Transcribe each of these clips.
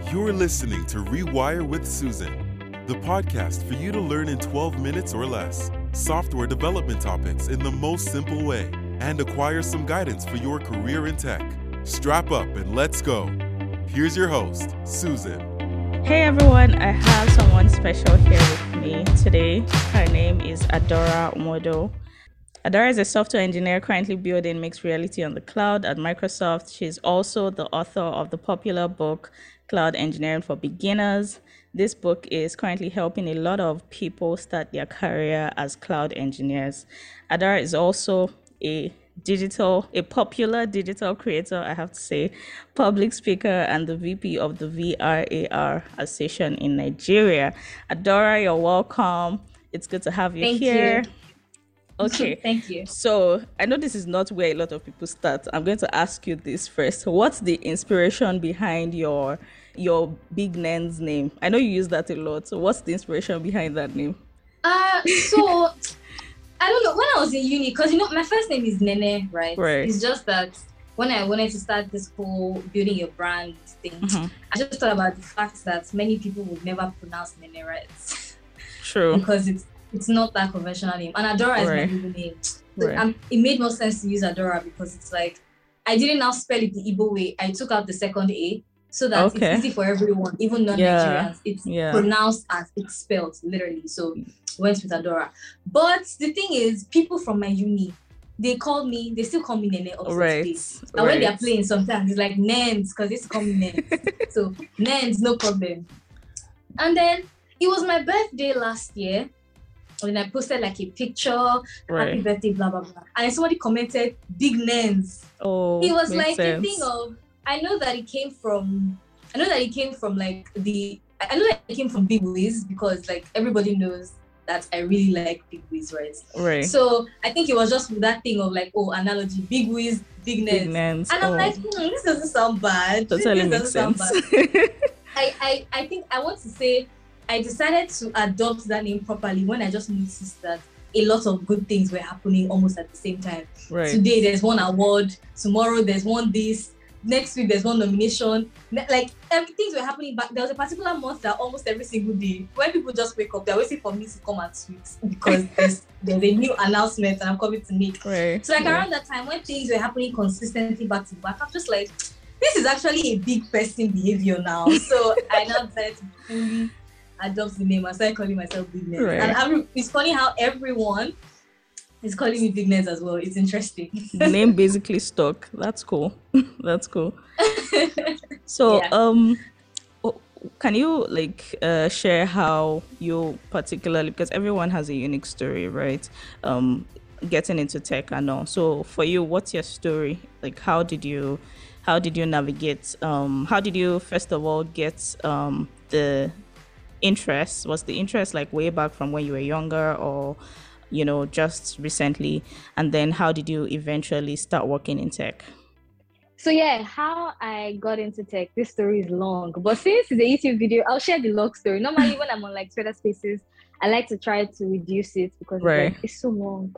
You're listening to Rewire with Susan, the podcast for you to learn in 12 minutes or less software development topics in the most simple way and acquire some guidance for your career in tech. Strap up and let's go. Here's your host, Susan. Hey everyone, I have someone special here with me today. Her name is Adora Modo. Adora is a software engineer currently building mixed reality on the cloud at Microsoft. She's also the author of the popular book, Cloud Engineering for Beginners. This book is currently helping a lot of people start their career as cloud engineers. Adora is also a popular digital creator, I have to say, public speaker, and the VP of the VRAR Association in Nigeria. Adora, you're welcome. It's good to have you here. Thank you. Okay. Thank you. So I know this is not where a lot of people start. I'm going to ask you this first. What's the inspiration behind your Big Nens name? I know you use that a lot. So what's the inspiration behind that name? So I don't know. When I was in uni, because my first name is Nene, right? Right. It's just that when I wanted to start this whole building a brand thing, I just thought about the fact that many people would never pronounce Nene right. True. Because it's not that conventional name. And Adora is my middle name. So it made more sense to use Adora because it's like, I didn't now spell it the Igbo way. I took out the second A so that it's easy for everyone, even non-Nigerians. It's pronounced as it's spelled, literally. So went with Adora. But the thing is, people from my uni, they still call me Nene up to today. And when they're playing sometimes, it's like Nens, because they used to call me Nens. So Nens, no problem. And then it was my birthday last year. And I posted like a picture, happy birthday, blah, blah, blah. And somebody commented, Big Nens. Oh, it was like a thing of, I know that it came from Big Wiz because like everybody knows that I really like Big Wiz, right? So I think it was just that thing of like, analogy, Big Wiz, Big Nens. And I'm like, this doesn't sound bad. Totally makes sense. I think I want to say, I decided to adopt that name properly when I just noticed that a lot of good things were happening almost at the same time. Today there's one award, tomorrow there's one this, next week there's one nomination. Like things were happening, but there was a particular month that almost every single day, when people just wake up, they're waiting for me to come and tweet because there's a new announcement and I'm coming to make. So like around that time when things were happening consistently back to back, I'm just like, this is actually a big person behavior now. So I now decided to fully adopt the name. I started calling myself Big Nens. And it's funny how everyone is calling me Big Nens as well. It's interesting. The name basically stuck. That's cool. That's cool. So, can you share how you particularly, because everyone has a unique story, right? Getting into tech and all. So for you, what's your story? Like, how did you navigate? How did you first of all get the interest? Was the interest like way back from when you were younger or just recently? And then how did you eventually start working in tech? So how I got into tech, this story is long, but since it's a YouTube video, I'll share the long story. Normally when I'm on like Twitter Spaces, I like to try to reduce it because it's so long.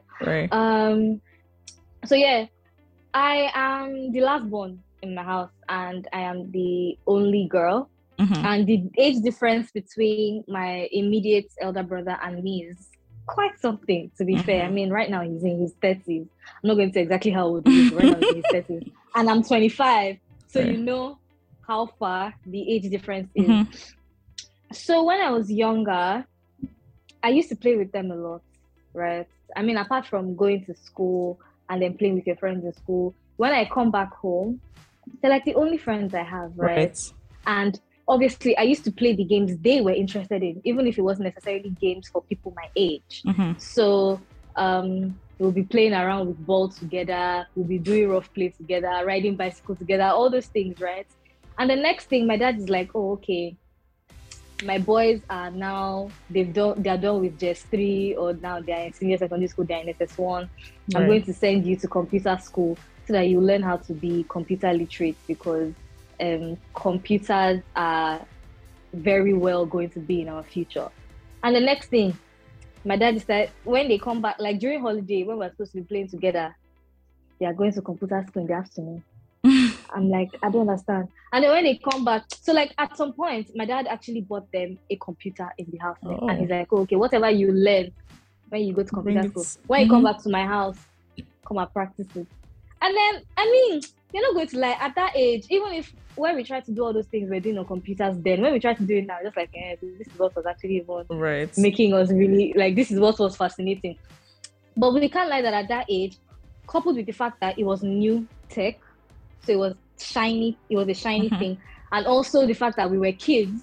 I am the last born in my house and I am the only girl. And the age difference between my immediate elder brother and me is quite something, to be fair. I mean, right now he's in his 30s. I'm not going to say exactly how old he is. Right now he's in his 30s. And I'm 25. So you know how far the age difference is. So when I was younger, I used to play with them a lot, right? I mean, apart from going to school and then playing with your friends in school, when I come back home, they're like the only friends I have, right? And obviously, I used to play the games they were interested in, even if it wasn't necessarily games for people my age. So we'll be playing around with balls together, we'll be doing rough play together, riding bicycle together, all those things, right? And the next thing, my dad is like, oh, okay, my boys are now, they're done with JS3, or now they're in senior secondary school, they're in SS1. I'm going to send you to computer school so that you learn how to be computer literate because computers are very well going to be in our future. And the next thing, my dad decided when they come back, like during holiday, when we're supposed to be playing together, they are going to computer school in the afternoon. I'm like, I don't understand. And then when they come back, so like at some point, my dad actually bought them a computer in the house. And he's like, okay, whatever you learn when you go to computer school, when you come back to my house, come and practice it. And then, I mean, you're not going to lie, at that age, even if when we try to do all those things we're doing on computers then, when we try to do it now, just like, this is what was actually even making us really, like, this is what was fascinating. But we can't lie that at that age, coupled with the fact that it was new tech, so it was shiny, it was a shiny thing, and also the fact that we were kids,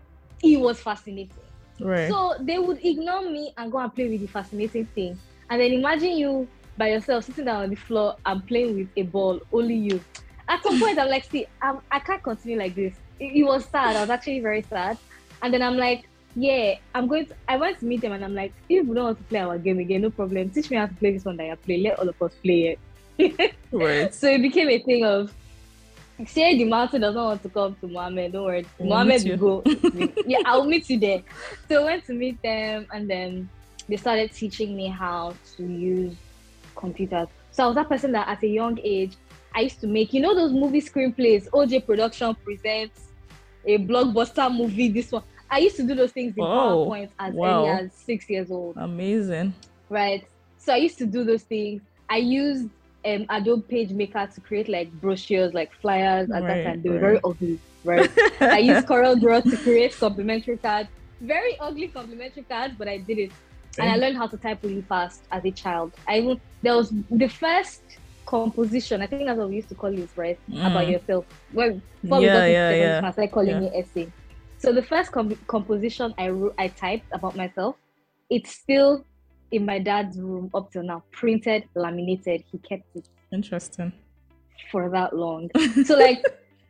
it was fascinating. Right. So they would ignore me and go and play with the fascinating thing. And then imagine you by yourself sitting down on the floor and playing with a ball, only you. At some point, I'm like, see, I can't continue like this. It was sad. I was actually very sad. And then I'm like, yeah, I went to meet them and I'm like, if we don't want to play our game again, no problem. Teach me how to play this one that I play. Let all of us play it. Right. So it became a thing of, say the mountain doesn't want to come to Mohammed, don't worry. Mohammed will go. Yeah, I'll meet you there. So I went to meet them and then they started teaching me how to use computers. So I was that person that at a young age, I used to make, those movie screenplays, OJ Production presents a blockbuster movie, this one. I used to do those things in PowerPoint as early as 6 years old. Amazing. Right. So I used to do those things. I used Adobe PageMaker to create like brochures, like flyers at that time. They were very ugly, right? I used CorelDRAW to create complimentary cards. Very ugly complimentary cards, but I did it. And I learned how to type really fast as a child. There was the first composition, I think that's what we used to call it, right? About yourself. Before we got into I started calling it essay. So the first composition I typed about myself, it's still in my dad's room up till now, printed, laminated. He kept it. Interesting. For that long. So like,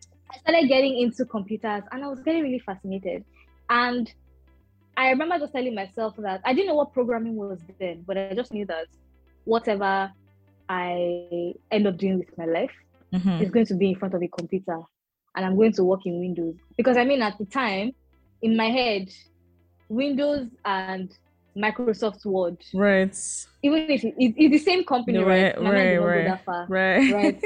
I started getting into computers and I was getting really fascinated. And I remember just telling myself that I didn't know what programming was then, but I just knew that whatever I end up doing with my life is going to be in front of a computer and I'm going to work in Windows. Because I mean, at the time, in my head, Windows and Microsoft Word. Right. Even if it's the same company, right? My mind did not go that far. Right.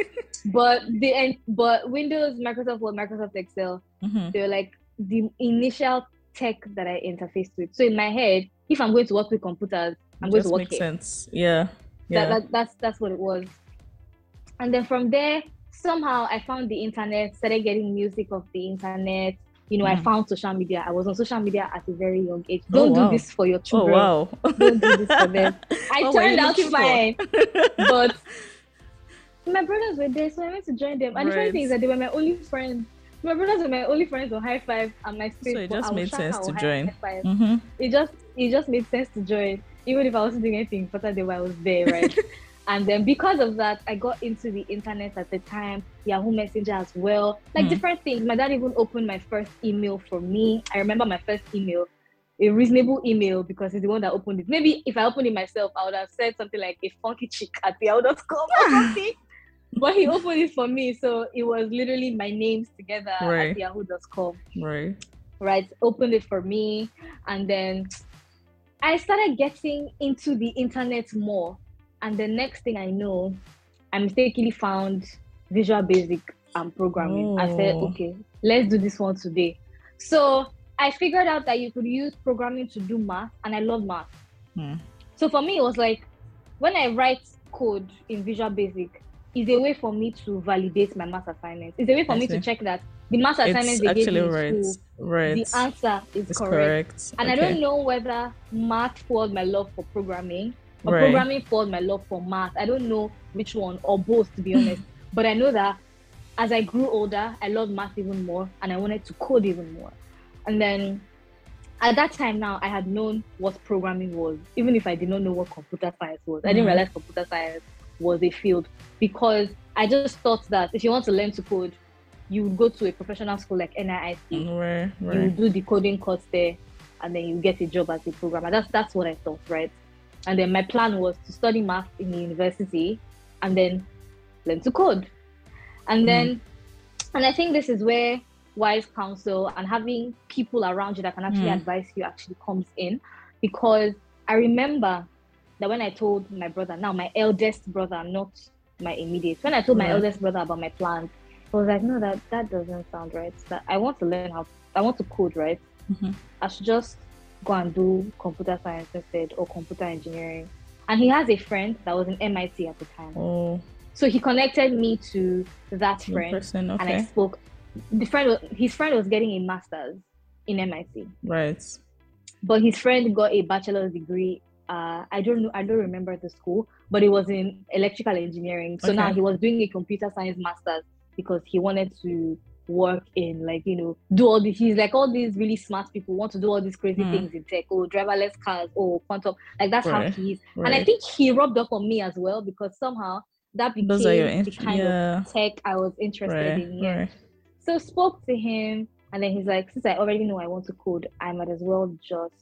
But Windows, Microsoft Word, Microsoft Excel, they were like the initial tech that I interfaced with. So in my head, if I'm going to work with computers, I'm going to work makes here. Sense. Yeah. That's what it was. And then from there, somehow I found the internet, started getting music of the internet. I found social media. I was on social media at a very young age. Don't do this for your children. Oh, wow. Don't do this for them. I turned out fine. But my brothers were there, so I went to join them. And the funny thing is that they were my only friends. My brothers were my only friends on High Five and my space. So it just made sense to join. It just made sense to join. Even if I wasn't doing anything, but I was there, right? And then because of that, I got into the internet at the time, Yahoo Messenger as well, like different things. My dad even opened my first email for me. I remember my first email, a reasonable email, because he's the one that opened it. Maybe if I opened it myself, I would have said something like a funky chick at yahoo.com or something. But he opened it for me. So it was literally my names together at yahoo.com. Right. Opened it for me. And then I started getting into the internet more. And the next thing I know, I mistakenly found Visual Basic and programming. I said, okay, let's do this one today. So I figured out that you could use programming to do math, and I love math. So for me, it was like, when I write code in Visual Basic, it's a way for me to validate my math assignments. It's a way for me to check that the math assignments they gave me in school, the answer is correct. And I don't know whether math fueled my love for programming, or programming fueled my love for math. I don't know which one, or both, to be honest. But I know that as I grew older, I loved math even more and I wanted to code even more. And then at that time now, I had known what programming was, even if I did not know what computer science was. I didn't realize computer science was a field, because I just thought that if you want to learn to code, you would go to a professional school like NIIT. You would do the coding course there, and then you get a job as a programmer. That's what I thought, right? And then my plan was to study math in the university and then learn to code. And then, and I think this is where wise counsel and having people around you that can actually advise you actually comes in. Because I remember that when I told my brother, now my eldest brother, not my immediate, when I told my eldest brother about my plans, I was like, no, that doesn't sound right. That I want to code, right? I should just go and do computer science instead, or computer engineering. And he has a friend that was in MIT at the time. Oh. So he connected me to that friend, okay. and I spoke. His friend was getting a master's in MIT. Right. But his friend got a bachelor's degree. I don't remember the school, but it was in electrical engineering. So now he was doing a computer science master's because he wanted to work in, like, you know, do all these. He's like, all these really smart people want to do all these crazy things in tech, or driverless cars, or quantum. Like, that's how he is. Right. And I think he rubbed off on me as well, because somehow that became the kind of tech I was interested in. Yeah. Right. So spoke to him, and then he's like, since I already know I want to code, I might as well just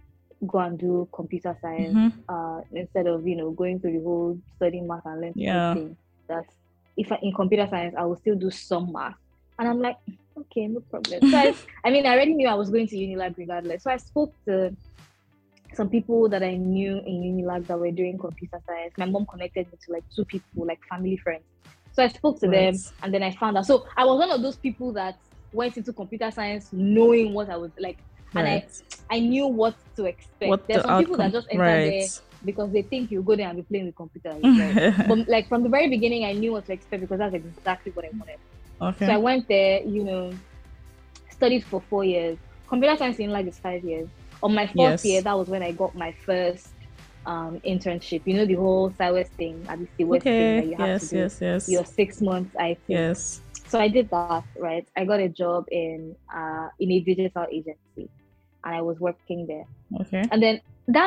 go and do computer science instead of, you know, going through the whole studying math and learning thing. That if in computer science I will still do some math. And I'm like, okay, no problem. So I already knew I was going to Unilag regardless. So I spoke to some people that I knew in Unilag that were doing computer science. My mom connected me to like 2 people, like family friends. So I spoke to them, and then I found out. So I was one of those people that went into computer science knowing what I was like, and I knew what to expect. There's some people that just enter there because they think you go there and be playing with computers. Right? But like from the very beginning, I knew what to expect, because that's exactly what I wanted. Okay. So I went there, you know, studied for 4 years. Computer science in like is 5 years. On my 4th year, that was when I got my first internship. You know, the whole Siwest thing, at the West thing that you have to do your 6 months IT. Yes. So I did that, right? I got a job in a digital agency, and I was working there. Okay. And then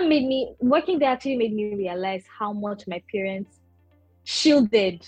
working there actually made me realize how much my parents shielded,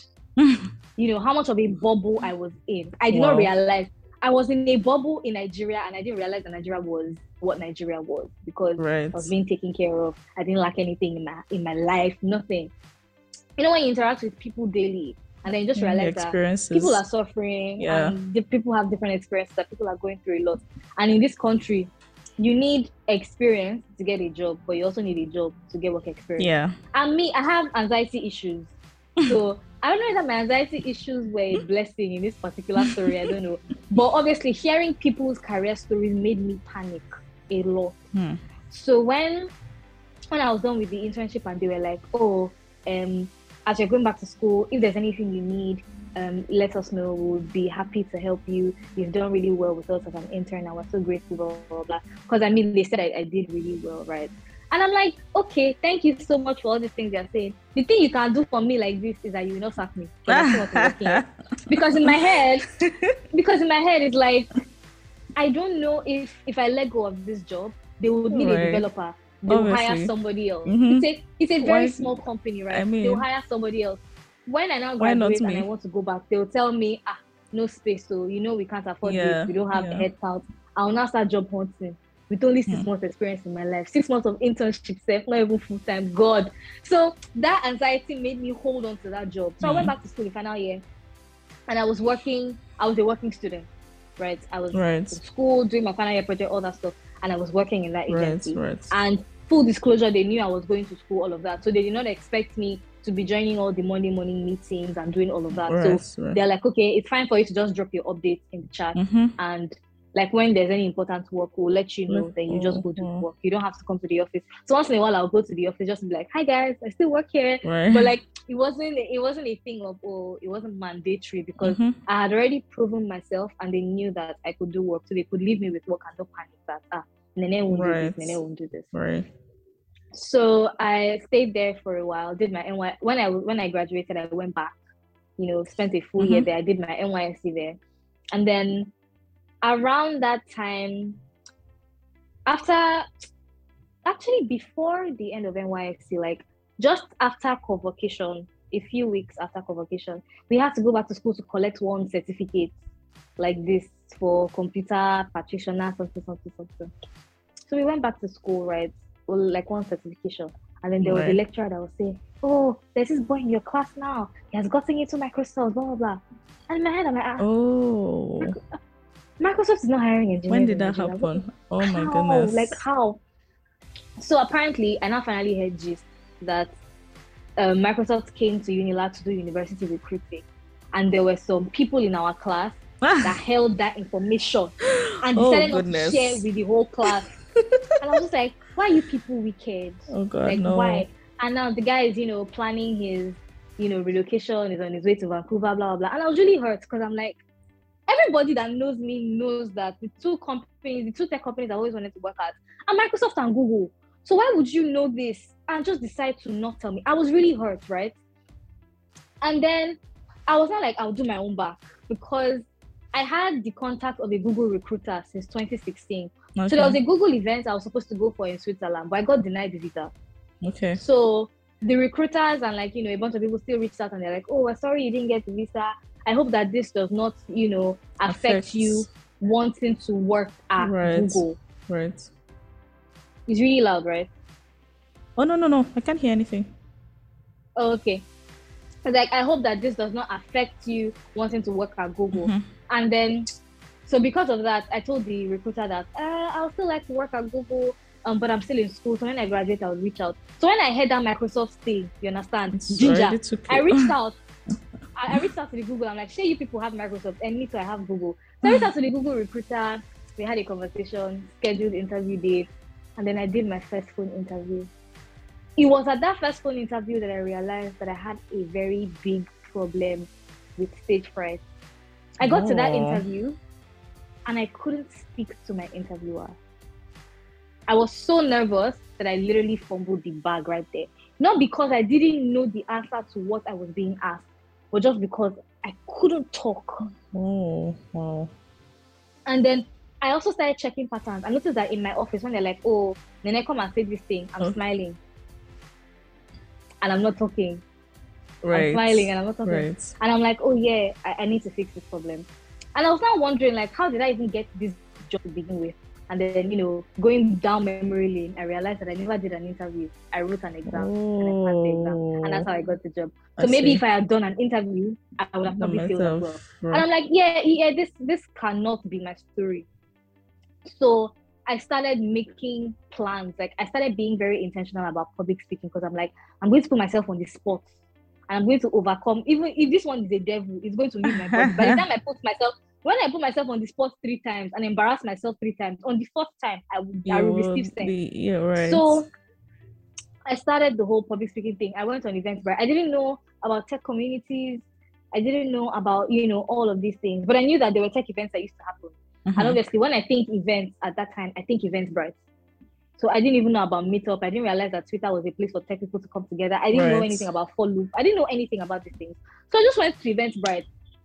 you know, how much of a bubble I was in. I did not realize I was in a bubble in Nigeria, and I didn't realize that Nigeria was what Nigeria was, because I was being taken care of. I didn't lack anything in my life, nothing. You know, when you interact with people daily, and then you just realize that people are suffering, and the people have different experiences, that people are going through a lot. And in this country, you need experience to get a job, but you also need a job to get work experience. Yeah. And me, I have anxiety issues. So I don't know if my anxiety issues were a blessing in this particular story. I don't know. But obviously, hearing people's career stories made me panic a lot. So when I was done with the internship, and they were like, oh, as you're going back to school, if there's anything you need, let us know. We'll be happy to help you. You've done really well with us as an intern, and we're so grateful, blah, blah, blah. Because they said I did really well, right? And I'm like, okay, thank you so much for all these things you're saying. The thing you can do for me like this is that you will not sack me. Because in my head, it's like, I don't know if I let go of this job, they would need a developer. They will hire somebody else. It's a very small company, right? They'll hire somebody else. When I now graduate and I want to go back, they'll tell me, no space, so you know we can't afford this. We don't have the headcount. I'll now start job hunting with only 6 months experience in my life. 6 months of internship, not even full time. God. So that anxiety made me hold on to that job. So I went back to school in final year, and I was a working student, right? I was in school doing my final year project, all that stuff, and I was working in that agency. And full disclosure, they knew I was going to school, all of that. So they did not expect me to be joining all the Monday morning meetings and doing all of that. So they're like, okay, it's fine for you to just drop your updates in the chat. And like when there's any important work, we'll let you know, then you just go to work. You don't have to come to the office. So once in a while, I'll go to the office just to be like, hi guys, I still work here. But like, it wasn't a thing of, it wasn't mandatory, because I had already proven myself, and they knew that I could do work. So they could leave me with work and don't panic that, Nene won't do this, Nene won't do this. So I stayed there for a while, did my NY. When I graduated, I went back, you know, spent a full year there. I did my NYSC there. And then around that time, before the end of NYSC, like just after convocation, a few weeks after convocation, we had to go back to school to collect one certificate like this for computer practitioner, something. So we went back to school, right? Well, like one certification. And then there was a lecturer that was saying, oh, there's this boy in your class now. He has gotten into Microsoft, blah, blah, blah. And in my head, I'm like, Microsoft is not hiring engineers. When did that happen? Oh my goodness. Like how? So apparently, I now finally heard gist that Microsoft came to Unilag to do university recruiting. and there were some people in our class that held that information and decided not to share with the whole class. And I was just like, why are you people wicked? Oh God, like, no. Why? And now the guy is, planning his, relocation, is on his way to Vancouver, blah, blah, blah. And I was really hurt because I'm like, everybody that knows me knows that the two tech companies I always wanted to work at are Microsoft and Google. So why would you know this and just decide to not tell me? I was really hurt, right? And then I was not like, I'll do my own back, because I had the contact of a Google recruiter since 2016. Okay. So there was a Google event I was supposed to go for in Switzerland, but I got denied the visa. Okay. So the recruiters and a bunch of people still reached out and they're like, oh, we're sorry you didn't get the visa. I hope that this does not, affect you wanting to work at Google. Right. It's really loud, right? Oh, no. I can't hear anything. Oh, okay. Like, I hope that this does not affect you wanting to work at Google. Mm-hmm. And then, so because of that, I told the recruiter that I'll still like to work at Google, but I'm still in school. So when I graduate, I'll reach out. So when I heard that Microsoft thing, you understand? Ginger, I reached out. I reached out to the Google. I'm like, sure, you people have Microsoft, and me too, I have Google. So I reached out to the Google recruiter. We had a conversation, scheduled interview date, and then I did my first phone interview. It was at that first phone interview that I realized that I had a very big problem with stage fright. I got to that interview, and I couldn't speak to my interviewer. I was so nervous that I literally fumbled the bag right there. Not because I didn't know the answer to what I was being asked, but just because I couldn't talk. Oh, wow. And then I also started checking patterns. I noticed that in my office, when they're like, oh, then I come and say this thing, I'm smiling. And I'm not talking. Right. I'm smiling and I'm not talking. Right. And I'm like, oh yeah, I need to fix this problem. And I was now wondering, like, how did I even get this job to begin with? And then, going down memory lane, I realized that I never did an interview. I wrote an exam and I passed the exam. And that's how I got the job. So maybe if I had done an interview, I would have probably failed as well. Right. And I'm like, yeah, this cannot be my story. So I started making plans. Like, I started being very intentional about public speaking, because I'm like, I'm going to put myself on the spot. And I'm going to overcome, even if this one is a devil, it's going to leave my body. By the time when I put myself on the spot 3 times and embarrass myself 3 times, on the 4th time, I will receive sense. Yeah, right. So I started the whole public speaking thing. I went on events, but I didn't know about tech communities. I didn't know about, all of these things. But I knew that there were tech events that used to happen. Mm-hmm. And obviously, when I think events at that time, I think Eventbrite. So I didn't even know about Meetup. I didn't realize that Twitter was a place for tech people to come together. I didn't know anything about Follow. I didn't know anything about these things. So I just went to Eventbrite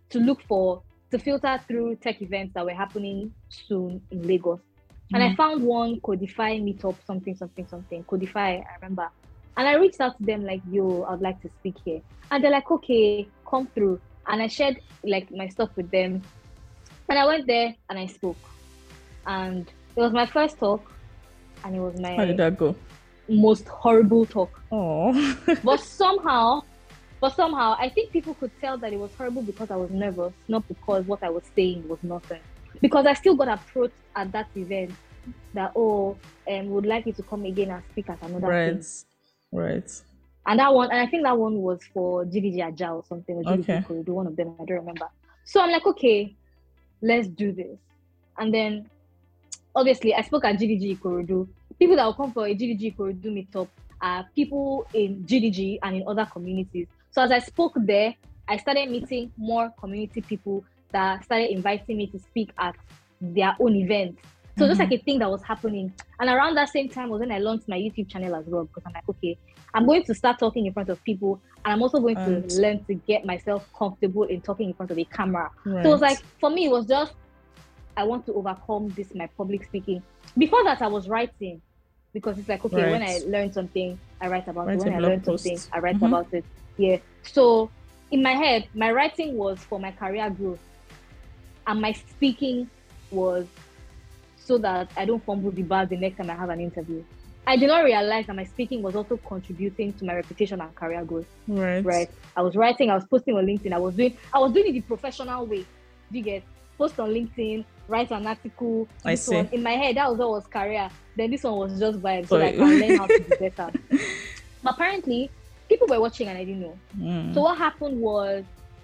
to filter through tech events that were happening soon in Lagos. Mm-hmm. And I found one, Codify Meetup, something. Codify, I remember. And I reached out to them like, yo, I'd like to speak here. And they're like, okay, come through. And I shared like my stuff with them. And I went there and I spoke. And it was my first talk. And it was my How did that go? Most horrible talk. Oh. But somehow, I think people could tell that it was horrible because I was nervous, not because what I was saying was nothing. Because I still got approached at that event that, would like you to come again and speak at another thing. Right. And I think that one was for GDG Aja or something, or GDG Ikorodu, one of them, I don't remember. So I'm like, okay, let's do this. And then, obviously, I spoke at GDG Ikorodu. People that will come for a GDG Ikorodu meetup are people in GDG and in other communities. So as I spoke there, I started meeting more community people that started inviting me to speak at their own events. So just like a thing that was happening. And around that same time was when I launched my YouTube channel as well, because I'm like, okay, I'm going to start talking in front of people, and I'm also going to learn to get myself comfortable in talking in front of a camera. Right. So it was like, for me, it was just, I want to overcome this, my public speaking. Before that, I was writing, because it's like, okay, when I learn something, I write about it. When I learn something, I write about it. Yeah. So in my head, my writing was for my career growth, and my speaking was so that I don't fumble the bag the next time I have an interview. I did not realize that my speaking was also contributing to my reputation and career growth. Right. I was writing, I was posting on LinkedIn. I was doing it the professional way. Do you get? Post on LinkedIn, write an article. I see. One. In my head, that was what was career. Then this one was just vibe, so I can learn how to be better. But apparently, people were watching and I didn't know. So what happened was,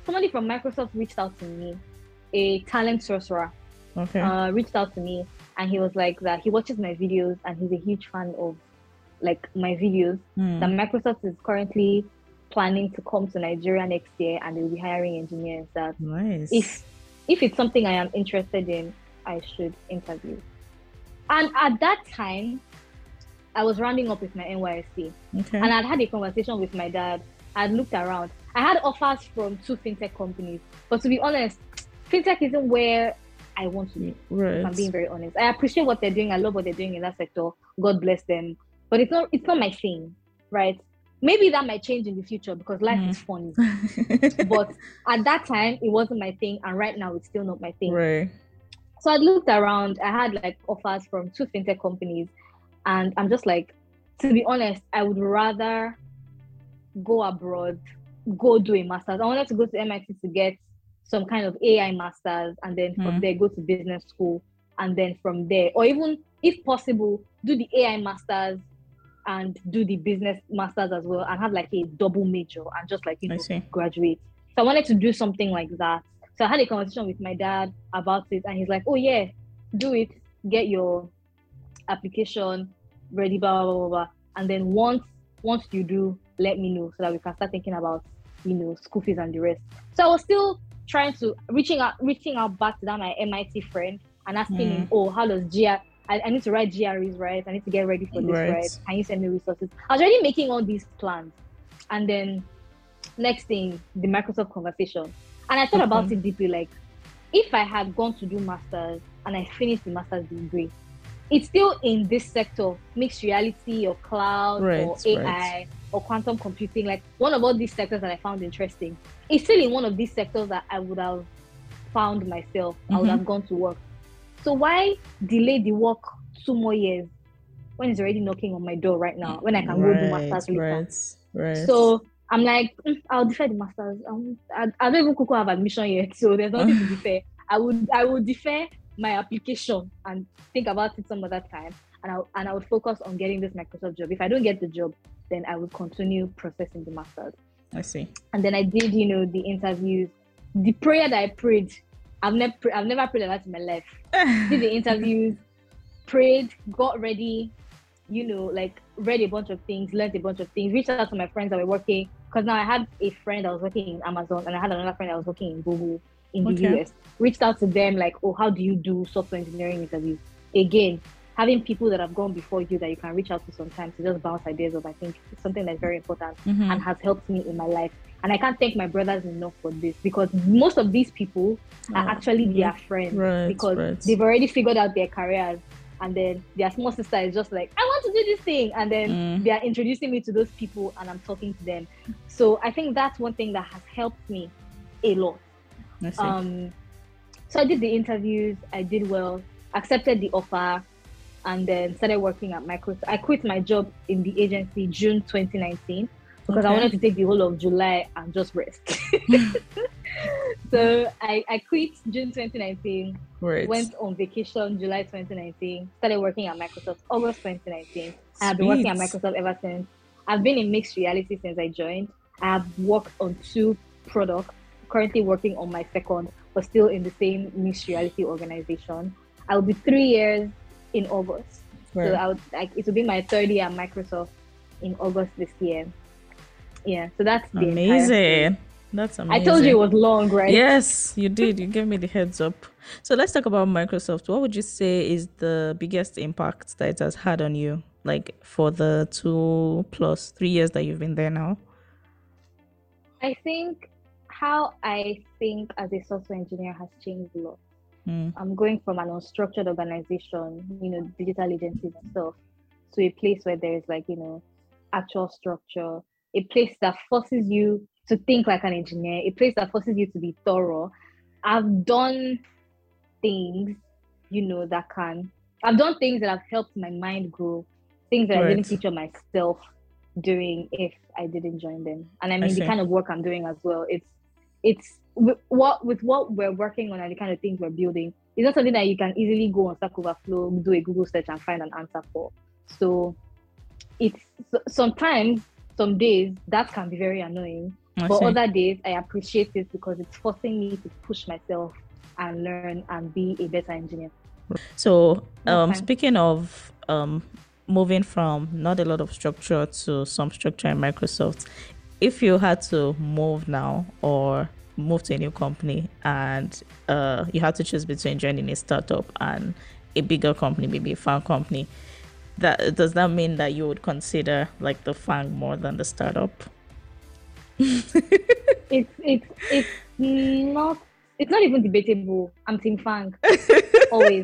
somebody from Microsoft reached out to me, a talent sorcerer. Reached out to me, and he was like that he watches my videos and he's a huge fan of like my videos. That Microsoft is currently planning to come to Nigeria next year, and they'll be hiring engineers. That if it's something I am interested in, I should interview. And at that time, I was rounding up with my NYSC, and I'd had a conversation with my dad. I'd looked around. I had offers from 2 fintech companies, but to be honest, fintech isn't where I want to be. If I'm being very honest, I appreciate what they're doing. I love what they're doing in that sector. God bless them. But it's not my thing, right? Maybe that might change in the future because life is funny. But at that time, it wasn't my thing, and right now, it's still not my thing. Right. So I looked around. I had like offers from 2 fintech companies, and I'm just like, to be honest, I would rather go abroad, go do a master's. I wanted to go to MIT to get some kind of AI master's, and then from there go to business school, and then from there, or even if possible, do the AI master's and do the business master's as well, and have like a double major and just like graduate. So I wanted to do something like that. So I had a conversation with my dad about it, and he's like, "Oh yeah, do it. Get your application ready, blah blah blah blah. And then once you do, let me know so that we can start thinking about school fees and the rest." So I was still trying to reaching out back to that my MIT friend and asking him, "Oh, how does I need to write GREs, right? I need to get ready for this, right? Can you send me resources?" I was already making all these plans, and then next thing, the Microsoft conversation. And I thought about it deeply, like, if I had gone to do masters and I finished the master's degree, it's still in this sector, mixed reality or cloud or AI or quantum computing, like one of all these sectors that I found interesting. It's still in one of these sectors that I would have found myself. I would have gone to work. So why delay the work 2 more years when it's already knocking on my door right now, when I can go do masters later? So I'm like, I'll defer the masters. I don't even have admission yet, so there's nothing to defer. I would defer my application and think about it some other time, and I would focus on getting this Microsoft job. If I don't get the job, then I would continue processing the masters. I see. And then I did, the interviews. The prayer that I prayed, I've never prayed like that in my life. Did the interviews, prayed, got ready, read a bunch of things, learned a bunch of things, reached out to my friends that were working. Because now I had a friend that was working in Amazon, and I had another friend that was working in Google in the US. Reached out to them like, "Oh, how do you do software engineering interviews?" Again, having people that have gone before you that you can reach out to sometimes to just bounce ideas of, I think it's something that's very important and has helped me in my life. And I can't thank my brothers enough for this, because most of these people are actually their friends, because they've already figured out their careers. And then their small sister is just like, "I want to do this thing." And then they are introducing me to those people, and I'm talking to them. So I think that's one thing that has helped me a lot. So I did the interviews, I did well, accepted the offer, and then started working at Microsoft. I quit my job in the agency June 2019 because I wanted to take the whole of July and just rest. So I quit June 2019, went on vacation July 2019, started working at Microsoft August 2019. I've been working at Microsoft ever since. I've been in mixed reality since I joined. I've worked on 2 products, currently working on my second, but still in the same mixed reality organization. I'll be 3 years in August. So it will be my 3rd year at Microsoft in August this year. Yeah, so that's the amazing. That's amazing. I told you it was long, right? Yes, you did. You gave me the heads up. So let's talk about Microsoft. What would you say is the biggest impact that it has had on you, like for the 2+3 years that you've been there now? I think how I think as a software engineer has changed a lot. I'm going from an unstructured organization, digital agencies and stuff, to a place where there is actual structure, a place that forces you to think like an engineer, a place that forces you to be thorough. I've done things, I've done things that have helped my mind grow, things that I didn't picture myself doing if I didn't join them. And I mean, the kind of work I'm doing as well, it's with what we're working on and the kind of things we're building, it's not something that you can easily go on Stack Overflow, do a Google search and find an answer for. So it's sometimes, some days, that can be very annoying. But other days, I appreciate it because it's forcing me to push myself and learn and be a better engineer. So, speaking of moving from not a lot of structure to some structure in Microsoft, if you had to move now or move to a new company and you had to choose between joining a startup and a bigger company, maybe a FAANG company, does that mean that you would consider like the FAANG more than the startup? It's not even debatable. I'm team FAANG. Always.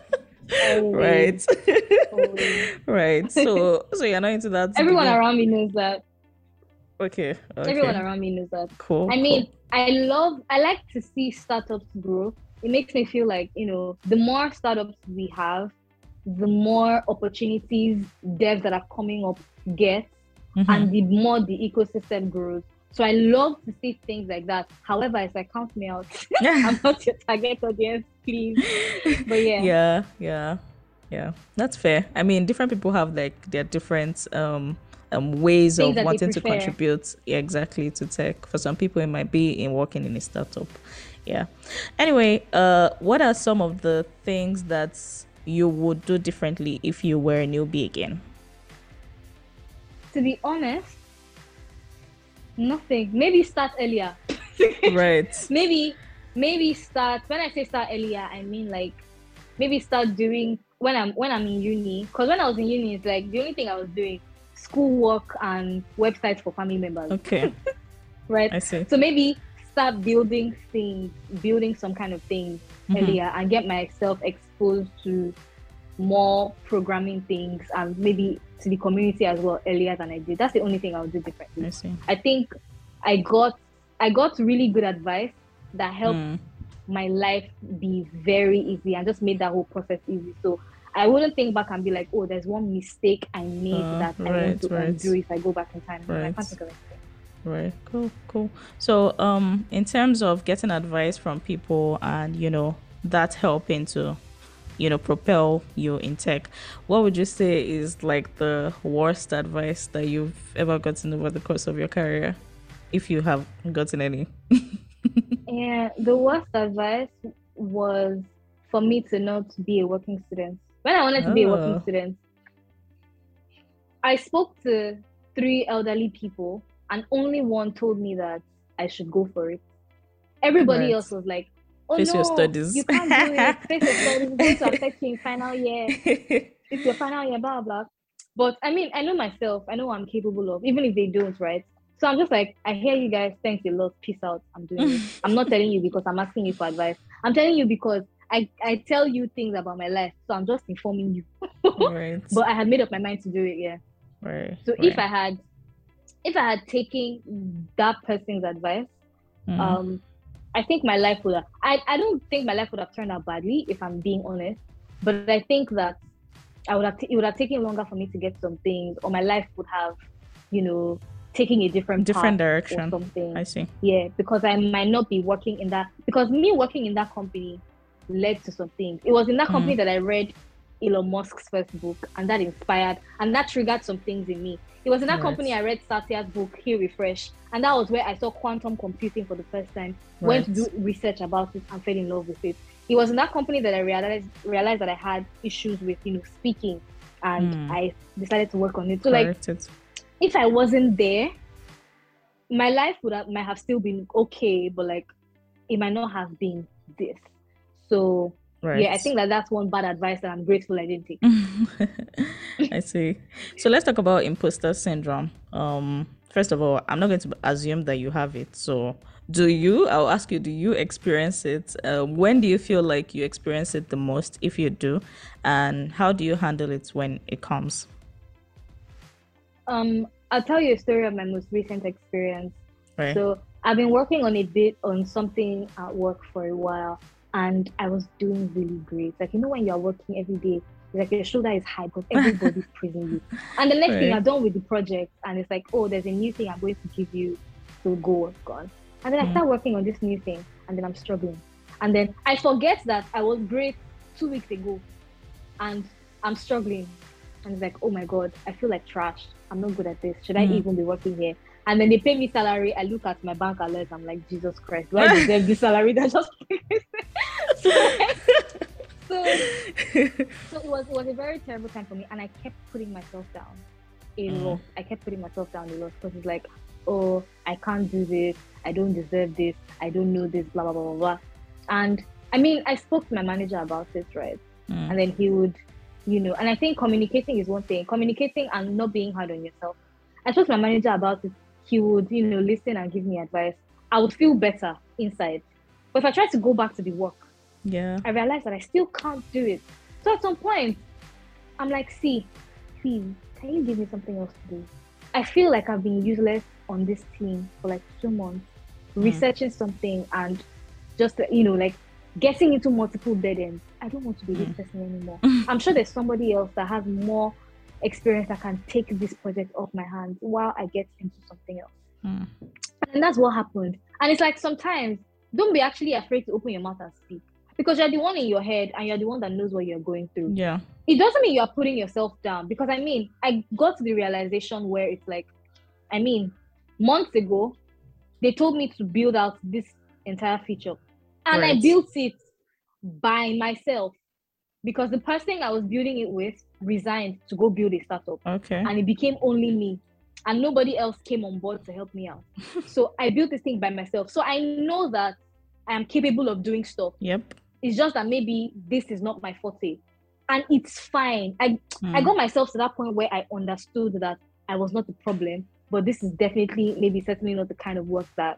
Right. Always. Right. So you're not into that. Everyone around me knows that. Okay. Everyone around me knows that. Cool. I mean, I like to see startups grow. It makes me feel like, the more startups we have, the more opportunities devs that are coming up get, and the more the ecosystem grows. So I love to see things like that. However, it's like, count me out. I'm not your target audience, please. But yeah, that's fair. I mean, different people have like their different ways of wanting to contribute exactly to tech. For some people, it might be in working in a startup. Yeah. Anyway, what are some of the things that you would do differently if you were a newbie again? To be honest, nothing. Maybe start earlier. Right. Maybe start. When I say start earlier, I mean like maybe start doing when I'm in uni. Because when I was in uni, it's like the only thing I was doing schoolwork and websites for family members. Okay. Right. I see. So maybe start building some kind of things earlier and get myself exposed to more programming things and maybe to the community as well earlier than I did. That's the only thing I would do differently. I see. I think I got really good advice that helped my life be very easy and just made that whole process easy. So I wouldn't think back and be like, oh, there's one mistake I made that I want to undo if I go back in time. I can't think of anything. Right. Cool. So in terms of getting advice from people and that helping to propel you in tech, what would you say is like the worst advice that you've ever gotten over the course of your career, if you have gotten any? Yeah, the worst advice was for me to not be a working student. When I wanted to be a working student, I spoke to 3 elderly people and only one told me that I should go for it. Everybody else was like, oh, face your studies. You can't do it. Face your studies. It's going to affect you in final year. It's your final year, blah, blah. But I mean, I know myself. I know what I'm capable of, even if they don't, right? So I'm just like, I hear you guys. Thanks a lot. Peace out. I'm doing it. I'm not telling you because I'm asking you for advice. I'm telling you because I tell you things about my life. So I'm just informing you. Right. But I had made up my mind to do it, yeah. Right. So if I had taken that person's advice, I think my life would have, I don't think my life would have turned out badly, if I'm being honest, but I think that it would have taken longer for me to get some things, or my life would have, taking a different direction or something. I see. Yeah, because I might not be working in that, because me working in that company led to some things. It was in that company that I read Elon Musk's first book, and that inspired, and that triggered some things in me. It was in that company I read Satya's book, Heal Refresh, and that was where I saw quantum computing for the first time, went to do research about it and fell in love with it. It was in that company that I realized that I had issues with, speaking, and I decided to work on it. So if I wasn't there, my life might have still been okay, but it might not have been this. So yeah, I think that's one bad advice that I'm grateful I didn't take. I see. So let's talk about imposter syndrome. First of all, I'm not going to assume that you have it. So I'll ask you, do you experience it? When do you feel like you experience it the most, if you do? And how do you handle it when it comes? I'll tell you a story of my most recent experience. Right. So I've been working on something at work for a while, and I was doing really great. When you're working every day, your shoulder is high because everybody's praising you. And the next thing I'm done with the project, and it's like, oh, there's a new thing I'm going to give you to go on. And then I start working on this new thing, and then I'm struggling. And then I forget that I was great 2 weeks ago, and I'm struggling. And it's like, oh my God, I feel like trash. I'm not good at this. Should I even be working here? And then they pay me salary. I look at my bank alert. I'm like, Jesus Christ, do I deserve this salary that just so it was a very terrible time for me, and I kept putting myself down a lot. I kept putting myself down a lot because it's like, oh, I can't do this. I don't deserve this. I don't know this. Blah blah blah blah blah. And I mean, I spoke to my manager about it, right? And then he would, and I think communicating is one thing. Communicating and not being hard on yourself. I spoke to my manager about it. He would, listen and give me advice. I would feel better inside. But if I try to go back to the work, I realized that I still can't do it. So at some point, I'm like, see, please, can you give me something else to do? I feel like I've been useless on this team for like 2 months, researching something and just, like getting into multiple dead ends. I don't want to be this person anymore. I'm sure there's somebody else that has more experience that can take this project off my hands while I get into something else. And that's what happened. And it's like, sometimes don't be actually afraid to open your mouth and speak, because you're the one in your head and you're the one that knows what you're going through. It doesn't mean you're putting yourself down, because I got to the realization where it's like, months ago they told me to build out this entire feature, and I built it by myself, because the person I was building it with resigned to go build a startup. And it became only me, and nobody else came on board to help me out. So I built this thing by myself. So I know that I am capable of doing stuff. It's just that maybe this is not my forte, and it's fine. I got myself to that point where I understood that I was not the problem, but this is certainly not the kind of work that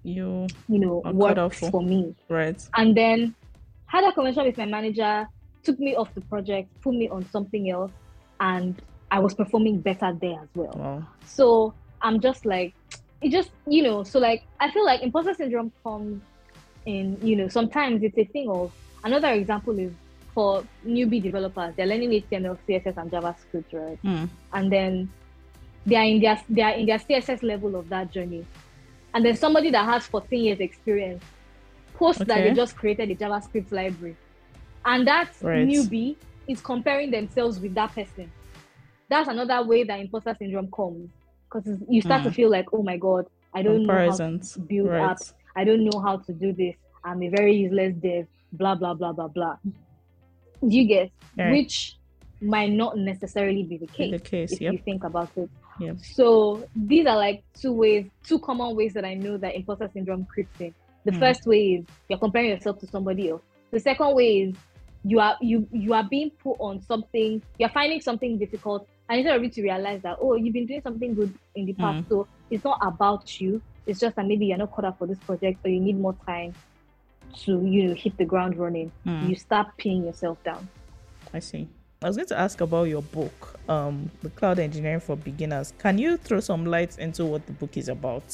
works for me. And then had a conversation with my manager, took me off the project, put me on something else, and I was performing better there as well. Wow. So I'm just like, it just, so like, I feel like imposter syndrome comes in, sometimes it's a thing of, another example is for newbie developers, they're learning HTML, CSS, and JavaScript, right? And then they are in their CSS level of that journey. And then somebody that has 14 years experience posts that they just created a JavaScript library. And that newbie is comparing themselves with that person. That's another way that imposter syndrome comes, because you start to feel like, oh my God, I don't know how to build apps. I don't know how to do this. I'm a very useless dev, blah, blah, blah, blah, blah. Do you get? Which might not necessarily be the case, if you think about it. So these are like two common ways that I know that imposter syndrome creeps in. The first way is you're comparing yourself to somebody else. The second way is you are being put on something, you're finding something difficult, and instead of you to realize that, oh, you've been doing something good in the past, so it's not about you. It's just that maybe you're not caught up for this project, or you need more time to hit the ground running. You start pinning yourself down. I see. I was going to ask about your book, The Cloud Engineering for Beginners. Can you throw some light into what the book is about?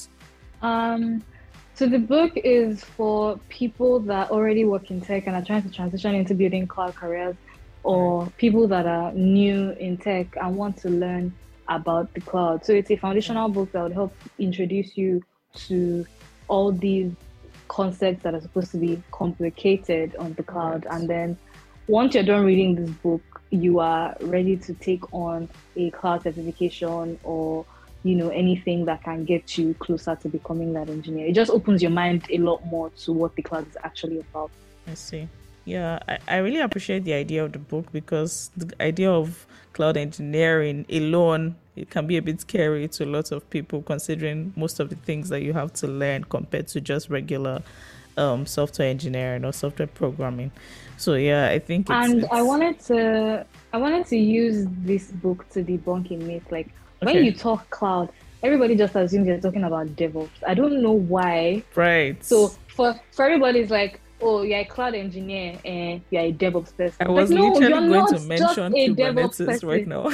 So the book is for people that already work in tech and are trying to transition into building cloud careers, or people that are new in tech and want to learn about the cloud. So it's a foundational book that would help introduce you to all these concepts that are supposed to be complicated on the cloud. And then once you're done reading this book, you are ready to take on a cloud certification or anything that can get you closer to becoming that engineer. It just opens your mind a lot more to what the cloud is actually about. I see. Yeah, I really appreciate the idea of the book, because the idea of cloud engineering alone, it can be a bit scary to a lot of people, considering most of the things that you have to learn compared to just regular software engineering or software programming. So yeah, I think it's... I wanted to use this book to debunk a myth. Like, when you talk cloud, everybody just assumes you're talking about DevOps. I don't know why. Right. So for everybody, it's like, oh, you're a cloud engineer and you're a DevOps person. I was literally going to mention Kubernetes right now.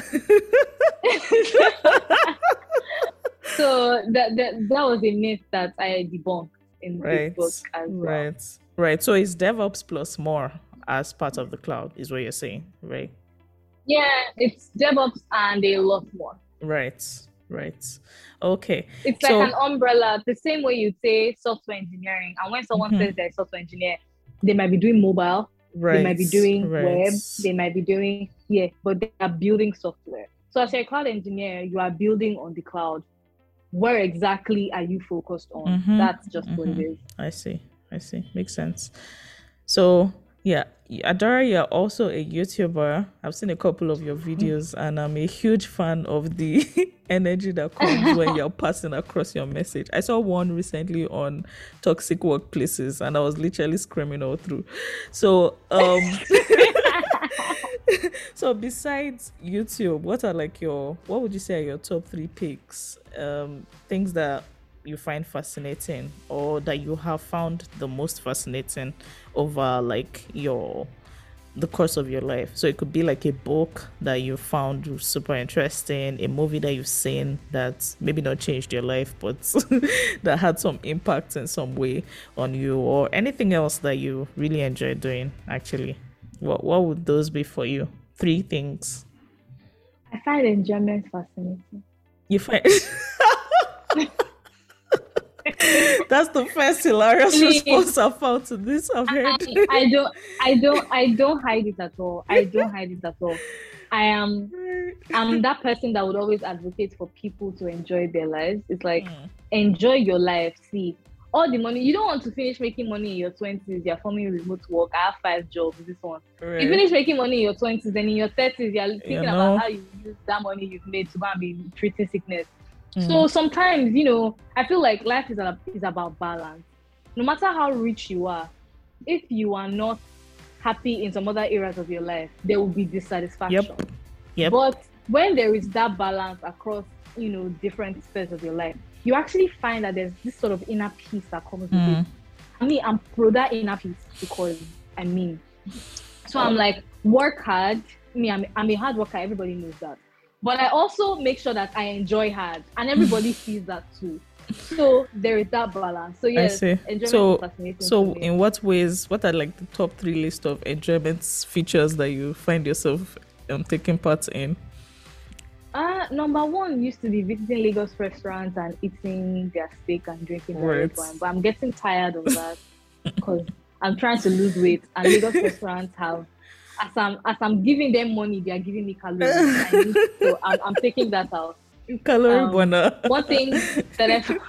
So that was a myth that I debunked in this book as well. Right. So it's DevOps plus more as part of the cloud, is what you're saying, right? Yeah, it's DevOps and a lot more. Right. Okay. It's like an umbrella, the same way you say software engineering. And when someone says they're a software engineer, they might be doing mobile, they might be doing web, they might be doing, but they are building software. So as a cloud engineer, you are building on the cloud. where exactly are you focused on? That's just what it is. I see. Makes sense. So yeah, Adora, you're also a YouTuber. I've seen a couple of your videos and I'm a huge fan of the energy that comes when you're passing across your message. I saw one recently on toxic workplaces and I was literally screaming all through. So so besides YouTube, what would you say are your top 3 picks? Things that you find fascinating or that you have found the most fascinating over like the course of your life. So it could be like a book that you found super interesting, a movie that you've seen that maybe not changed your life but that had some impact in some way on you, or anything else that you really enjoy doing. Actually, what would those be for you? 3 things. I find enjoyment fascinating. You find that's the first hilarious response I've found to this I've heard. I don't hide it at all. I'm that person that would always advocate for people to enjoy their lives. It's like, enjoy your life. See, all the money, you don't want to finish making money in your 20s, you're forming remote work. I have 5 jobs, this one. Right. You finish making money in your 20s, then in your 30s, you're thinking about how you use that money you've made to go and be treating sickness. So sometimes, I feel like life is about balance. No matter how rich you are, if you are not happy in some other areas of your life, there will be dissatisfaction. Yep. But when there is that balance across, different spheres of your life, you actually find that there's this sort of inner peace that comes with it. I'm pro that inner peace because so I'm like, work hard. I'm a hard worker. Everybody knows that. But I also make sure that I enjoy hard, and everybody sees that too. So there is that balance. So yes, enjoyment is fascinating. So in what ways? What are like the top 3 list of enjoyment features that you find yourself taking part in? Number 1 used to be visiting Lagos restaurants and eating their steak and drinking their red wine. But I'm getting tired of that because I'm trying to lose weight, and Lagos restaurants have. As I'm giving them money, they are giving me calories. So I'm taking that out. Calorie burner. One thing that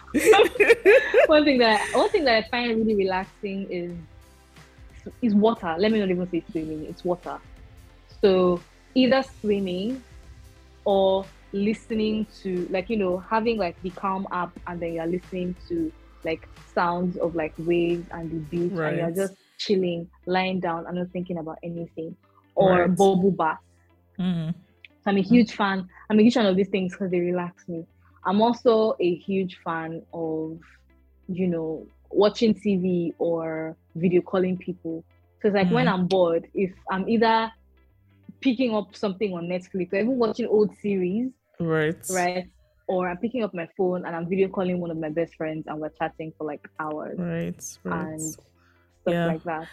I find really relaxing is water. Let me not even say swimming. It's water. So either swimming or listening to having like the Calm app, and then you're listening to like sounds of like waves and the beach, and you're just chilling, lying down, and not thinking about anything, or bubble bath. So I'm a huge fan of these things because they relax me. I'm also a huge fan of watching TV or video calling people, because like when I'm bored, if I'm either picking up something on Netflix or even watching old series, right, or I'm picking up my phone and I'm video calling one of my best friends and we're chatting for like hours, and stuff like that.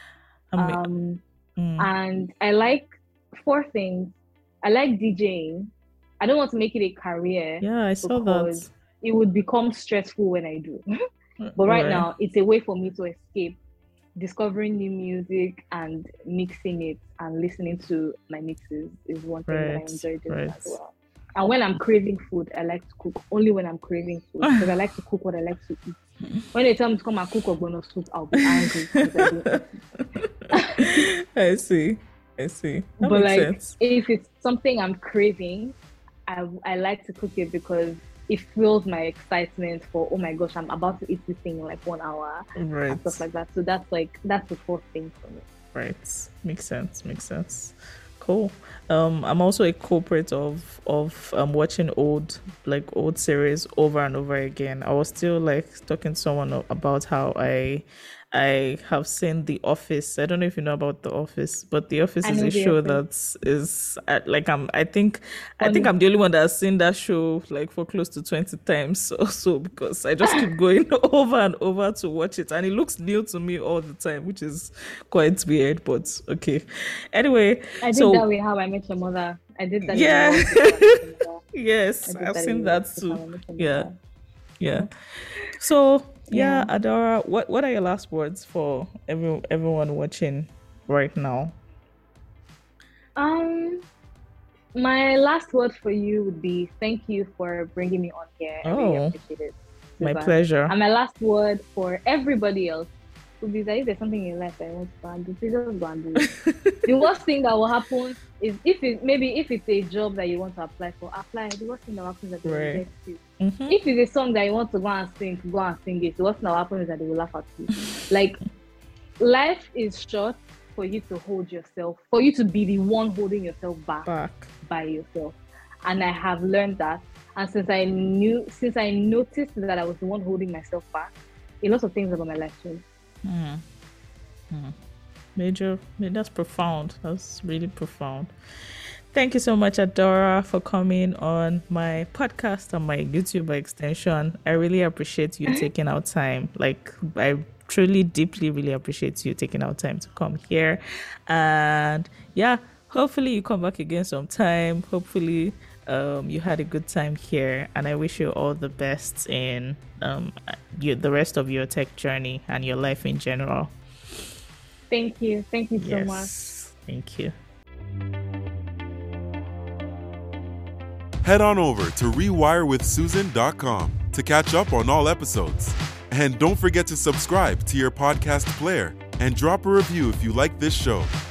And I like 4 things. I like DJing. I don't want to make it a career. Yeah, I saw that. It would become stressful when I do. But right now, it's a way for me to escape, discovering new music and mixing it and listening to my mixes is one thing that I enjoy doing as well. And when I'm craving food, I like to cook. Only when I'm craving food, because I like to cook what I like to eat. When they tell me to come and cook ogbono soup, I'll be angry because I don't eat. I see. That but makes sense. If it's something I'm craving, I like to cook it because it fuels my excitement for, oh my gosh, I'm about to eat this thing in like 1 hour, and stuff like that. So that's the 4th thing for me. Right. Makes sense. Cool. I'm also a culprit of watching old series over and over again. I was still like talking to someone about how I have seen The Office. I don't know if you know about The Office, but The Office is a show that is I think I'm the only one that has seen that show like for close to 20 times or so, because I just keep going over and over to watch it, and it looks new to me all the time, which is quite weird, but okay. Anyway, I did that with How I Met Your Mother. I did that. Yeah. Yes, I've seen that too. Yeah. So yeah, Adora, what are your last words for everyone watching right now? My last word for you would be thank you for bringing me on here. I really appreciate it. My pleasure. And my last word for everybody else would be that if there's something in life that I want to go and do, please just go and do it. The worst thing that will happen is if it's a job that you want to apply for, apply. The worst thing that happens is that they will reject you. If it's a song that you want to go and sing it. The worst thing that will happen is that they will laugh at you. Like, life is short for you to hold yourself, for you to be the one holding yourself back. By yourself. And I have learned that. And since I noticed that I was the one holding myself back, a lot of things about my life changed. Major, that's profound. That's really profound. Thank you so much, Adora, for coming on my podcast and my YouTube by extension. I really appreciate you taking out time. Like, I truly, deeply, really appreciate you taking out time to come here. And yeah, hopefully you come back again sometime. Hopefully you had a good time here, and I wish you all the best in the rest of your tech journey and your life in general. Thank you so much. Thank you. Head on over to rewirewithsusan.com to catch up on all episodes. And don't forget to subscribe to your podcast player and drop a review if you like this show.